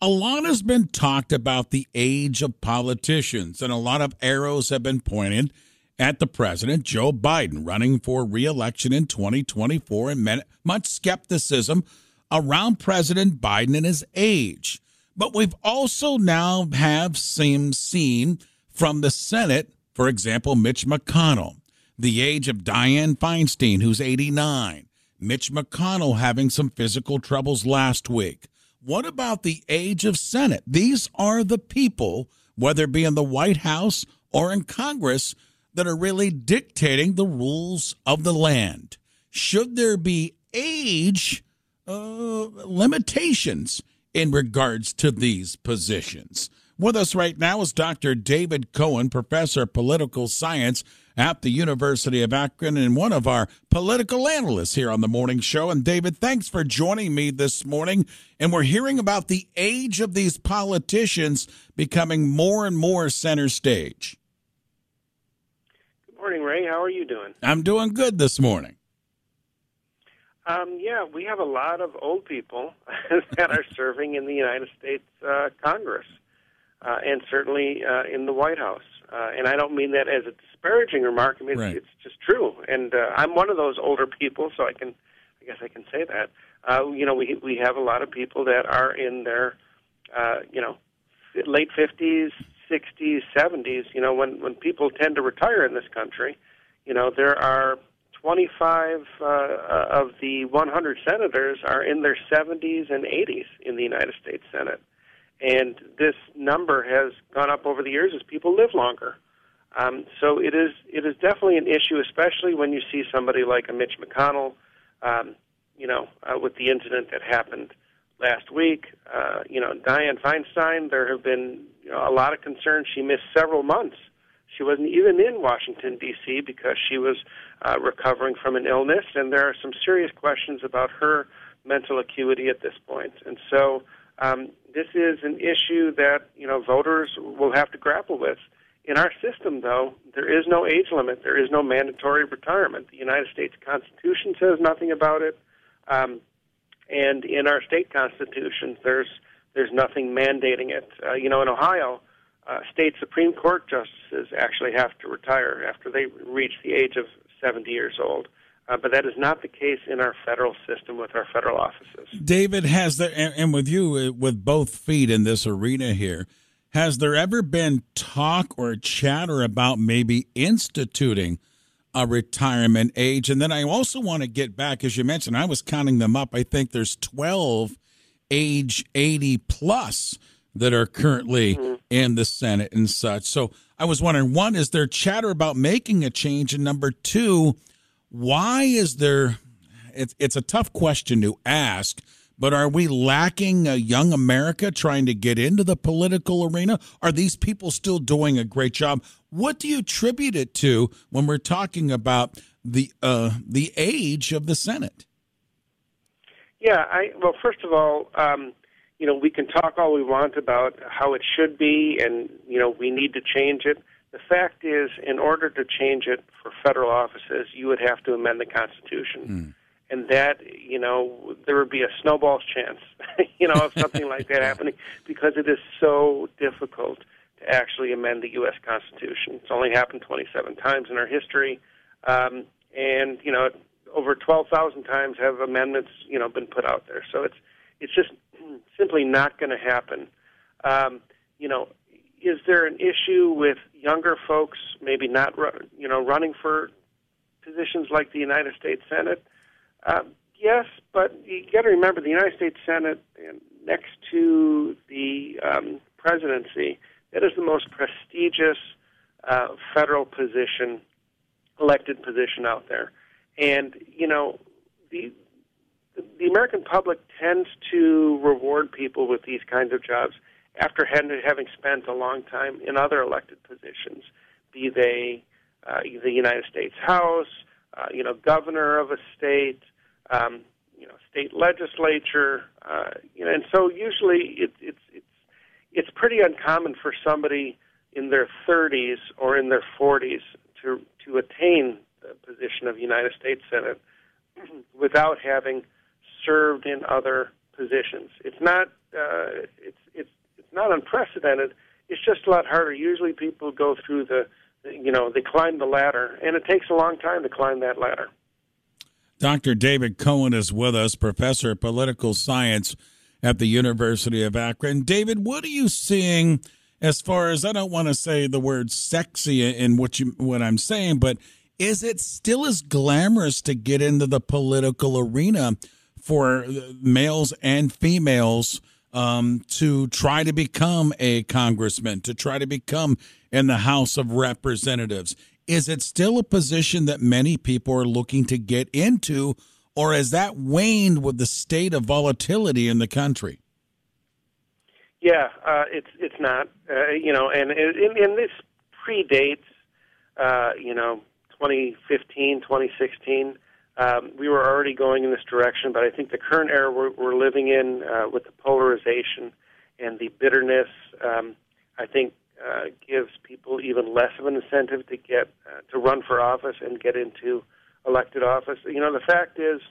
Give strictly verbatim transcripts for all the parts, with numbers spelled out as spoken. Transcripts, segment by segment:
A lot has been talked about the age of politicians, and a lot of arrows have been pointed at the president, Joe Biden, running for re-election in twenty twenty-four, and much skepticism around President Biden and his age. But we've also now have seen, seen from the Senate, for example, Mitch McConnell, the age of Dianne Feinstein, who's eighty-nine, Mitch McConnell having some physical troubles last week. What about the age of Senate? These are the people, whether it be in the White House or in Congress, that are really dictating the rules of the land. Should there be age uh, limitations in regards to these positions? With us right now is Doctor David Cohen, professor of political science at the University of Akron and one of our political analysts here on the morning show. And David, thanks for joining me this morning. And we're hearing about the age of these politicians becoming more and more center stage. Good morning, Ray. How are you doing? I'm doing good this morning. Um, yeah, we have a lot of old people that are serving in the United States uh, Congress uh, and certainly uh, in the White House. Uh, and I don't mean that as a disparaging remark. I mean, right. It's just true. And uh, I'm one of those older people, so I can, I guess I can say that. Uh, you know, we we have a lot of people that are in their, uh, you know, late fifties, sixties, seventies. You know, when when people tend to retire in this country, you know, there are twenty-five uh, of the one hundred senators are in their seventies and eighties in the United States Senate. And this number has gone up over the years as people live longer. Um, so it is it is definitely an issue, especially when you see somebody like a Mitch McConnell, um, you know, uh, with the incident that happened last week. Uh, you know, Dianne Feinstein, there have been you know, a lot of concerns. She missed several months. She wasn't even in Washington, D C because she was uh, recovering from an illness, and there are some serious questions about her mental acuity at this point. And so um, this is an issue that, you know, voters will have to grapple with. In our system, though, there is no age limit. There is no mandatory retirement. The United States Constitution says nothing about it. Um, and in our state constitutions, there's there's nothing mandating it. Uh, you know, in Ohio, uh, state Supreme Court justices actually have to retire after they reach the age of seventy years old. Uh, but that is not the case in our federal system with our federal offices. David, has there, and, and with you, uh, with both feet in this arena here, has there ever been talk or chatter about maybe instituting a retirement age? And then I also want to get back, as you mentioned, I was counting them up. I think there's twelve age eighty plus that are currently mm-hmm. in the Senate and such. So I was wondering, one, is there chatter about making a change? And number two, why is there, it's, it's a tough question to ask, but are we lacking a young America trying to get into the political arena? Are these people still doing a great job? What do you attribute it to when we're talking about the uh, the age of the Senate? Yeah, I well, first of all, um, you know, we can talk all we want about how it should be, and you know, we need to change it. The fact is, in order to change it for federal offices, you would have to amend the Constitution. Mm. And that, you know, there would be a snowball's chance, you know, of something like that happening, because it is so difficult to actually amend the U S Constitution. It's only happened twenty-seven times in our history, um, and, you know, over twelve thousand times have amendments, you know, been put out there. So it's it's just simply not going to happen. Um, you know, is there an issue with younger folks maybe not, you know, running for positions like the United States Senate? Uh, yes, but you got to remember the United States Senate, next to the um, presidency, that is the most prestigious uh, federal position, elected position out there. And, you know, the the American public tends to reward people with these kinds of jobs after having spent a long time in other elected positions, be they uh, the United States House, uh, you know, governor of a state, um, you know, state legislature, uh, you know, and so usually it, it's it's it's pretty uncommon for somebody in their thirties or in their forties to to attain the position of United States Senate without having served in other positions. It's not uh, it's represented. It's just a lot harder. Usually people go through the, you know, they climb the ladder, and it takes a long time to climb that ladder. Doctor David Cohen is with us, professor of political science at the University of Akron. David, what are you seeing as far as, I don't want to say the word sexy in what you what I'm saying, but is it still as glamorous to get into the political arena for males and females um, to try to become a congressman, to try to become in the House of Representatives? Is it still a position that many people are looking to get into, or has that waned with the state of volatility in the country? Yeah, uh, it's it's not, uh, you know, and, and, and this predates, uh, you know, twenty fifteen, twenty sixteen. Um, we were already going in this direction, but I think the current era we're, we're living in uh, with the polarization and the bitterness, um, I think uh, gives people even less of an incentive to get uh, to run for office and get into elected office. You know, the fact is,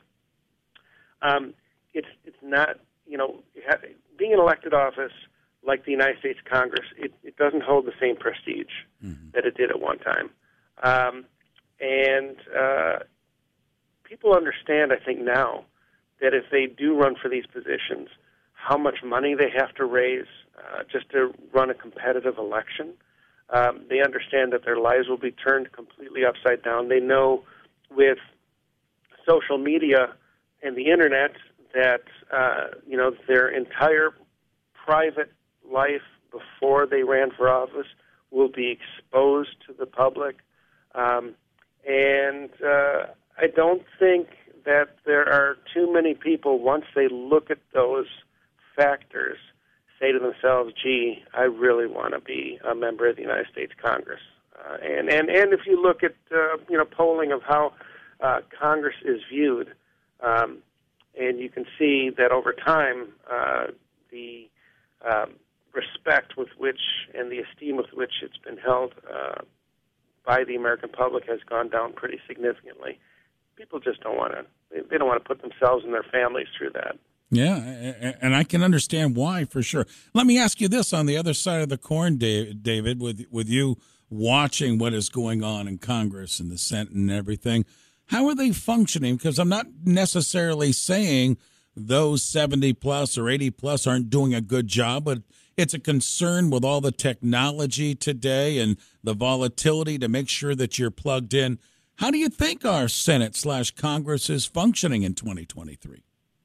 um, it's it's not, you know, being in elected office like the United States Congress, it, it doesn't hold the same prestige mm-hmm. that it did at one time. Um, and uh, people understand, I think now, that if they do run for these positions, how much money they have to raise uh, just to run a competitive election. Um, they understand that their lives will be turned completely upside down. They know with social media and the internet that uh, you know their entire private life before they ran for office will be exposed to the public, um, and uh, I don't think that there are too many people, once they look at those factors, say to themselves, "Gee, I really want to be a member of the United States Congress." Uh, and and and if you look at uh, you know polling of how uh, Congress is viewed. Um, And you can see that over time, uh, the um, respect with which and the esteem with which it's been held uh, by the American public has gone down pretty significantly. People just don't want to, they don't want to put themselves and their families through that. Yeah, and I can understand why, for sure. Let me ask you this on the other side of the coin, David, with, with you watching what is going on in Congress and the Senate and everything. How are they functioning? Because I'm not necessarily saying those seventy plus or eighty plus aren't doing a good job, but it's a concern with all the technology today and the volatility to make sure that you're plugged in. How do you think our Senate slash Congress is functioning in twenty twenty-three?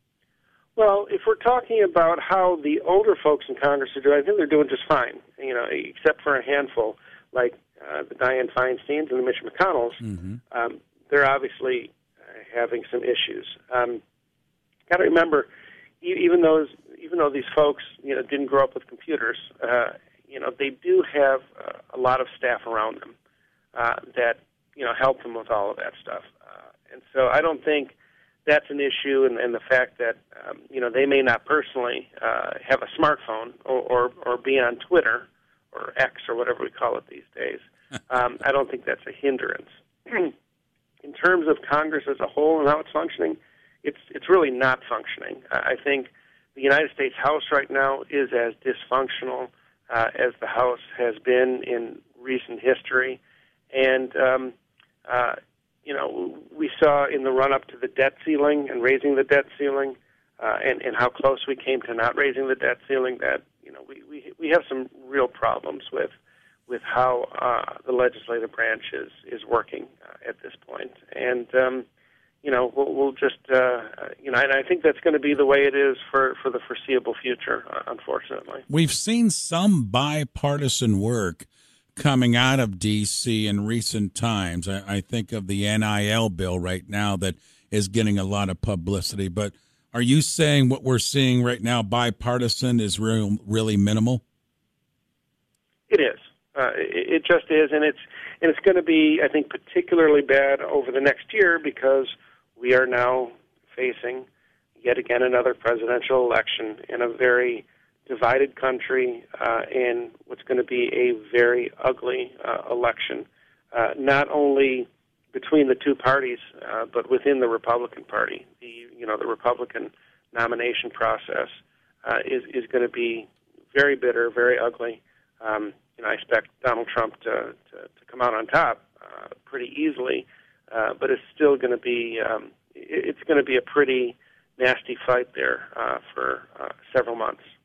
Well, if we're talking about how the older folks in Congress are doing, I think they're doing just fine, you know, except for a handful like uh, the Dianne Feinsteins and the Mitch McConnells. Mm-hmm. Um, they're obviously uh, having some issues. Um, got to remember, e- even those, even though these folks, you know, didn't grow up with computers, uh, you know, they do have uh, a lot of staff around them uh, that, you know, help them with all of that stuff. Uh, and so I don't think that's an issue, and, and the fact that, um, you know, they may not personally uh, have a smartphone or, or, or be on Twitter or X or whatever we call it these days. Um, I don't think that's a hindrance. In terms of Congress as a whole and how it's functioning, it's it's really not functioning. I think the United States House right now is as dysfunctional uh, as the House has been in recent history. And, um, uh, you know, we saw in the run-up to the debt ceiling and raising the debt ceiling uh, and, and how close we came to not raising the debt ceiling that, you know, we, we, we have some real problems with with how uh, the legislative branch is, is working uh, at this point. And, um, you know, we'll, we'll just, uh, you know, and I think that's going to be the way it is for, for the foreseeable future, uh, unfortunately. We've seen some bipartisan work coming out of D C in recent times. I, I think of the N I L bill right now that is getting a lot of publicity. But are you saying what we're seeing right now, bipartisan, is real, really minimal? It is. Uh, it, it just is, and it's and it's going to be, I think, particularly bad over the next year because we are now facing yet again another presidential election in a very divided country uh, in what's going to be a very ugly uh, election, uh, not only between the two parties, uh, but within the Republican Party. The you know the Republican nomination process uh, is is going to be very bitter, very ugly. Um, you know, I expect Donald Trump to, to, to come out on top uh, pretty easily, uh, but it's still going to be um, it's going to be a pretty nasty fight there uh, for uh, several months.